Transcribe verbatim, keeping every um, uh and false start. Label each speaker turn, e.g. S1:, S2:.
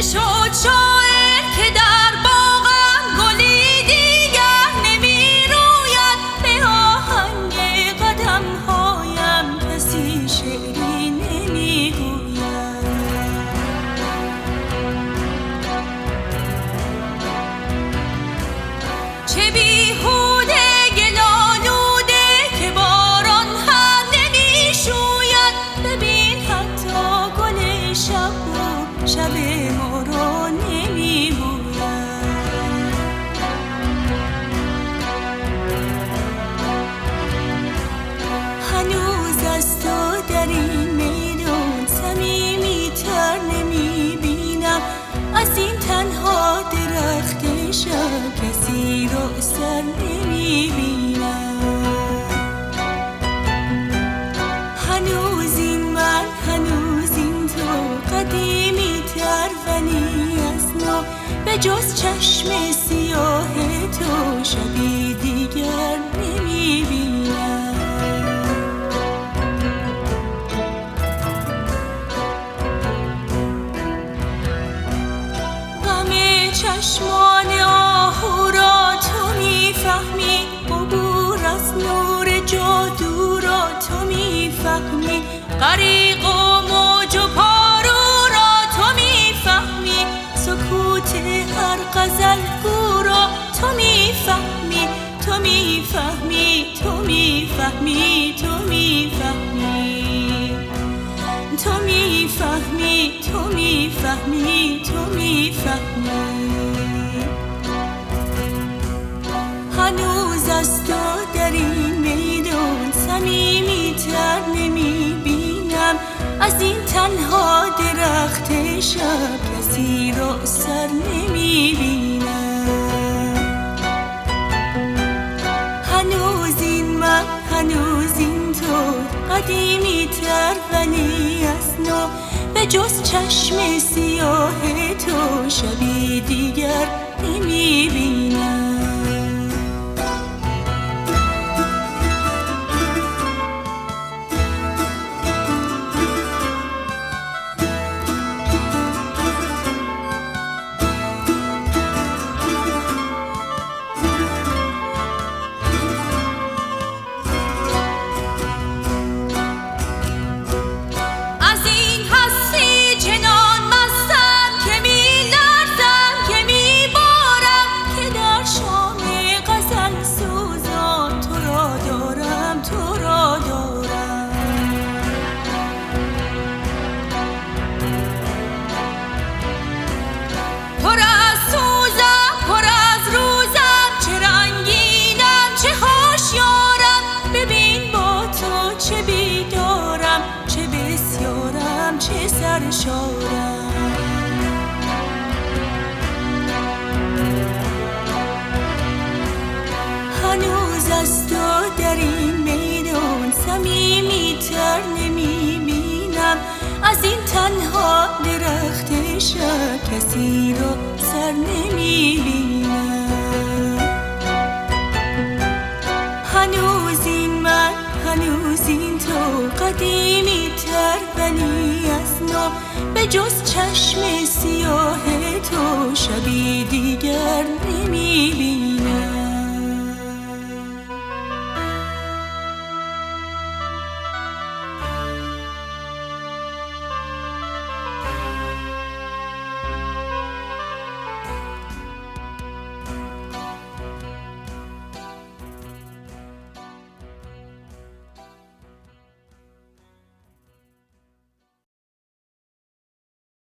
S1: شد شاعر که در باغم گلی دیگر نمی روید، به آهنگ قدم هایم کسی شعری نمی گوید. چه بیهوده گلالوده که باران هم نمی شوید، ببین حتی گل شب و شب ما را نمی بوید. هنوز از تو در این میدان صمیمی تر نمی بینم، از این تنها درخت شب کسی را سر نمی بینم. هنوز این من هنوز این تو قدیمی تر ولی از نو، به جز چشم سیاه تو شبی دیگر نمی بینم. غم چشمان آهو را تو میفهمی، عبور از نور جادو را تو میفهمی، غریق و موج و پارو را تو میفهمی، سکوت هر غزل گو را تو میفهمی، تو میفهمی تو میفهمی تو میفهمی تو میفهمی تو میفهمی تو میفهمی. هنوز از تو در این میدان صمیمی تر نمی بینم، از این تنها درخت شب کسی را سر نمی بینم. هنوز این من هنوز این تو قدیمی تر ولی از نو، به جز چشم سیاه تو شبی دیگر نمی بینم. هنوز از تو در این میدان صمیمی تر نمی بینم، از این تنها درخت شب کسی را سر نمی بینم. هنوز این من هنوز این تو قدیمی تر ولی از نو، به جز چشم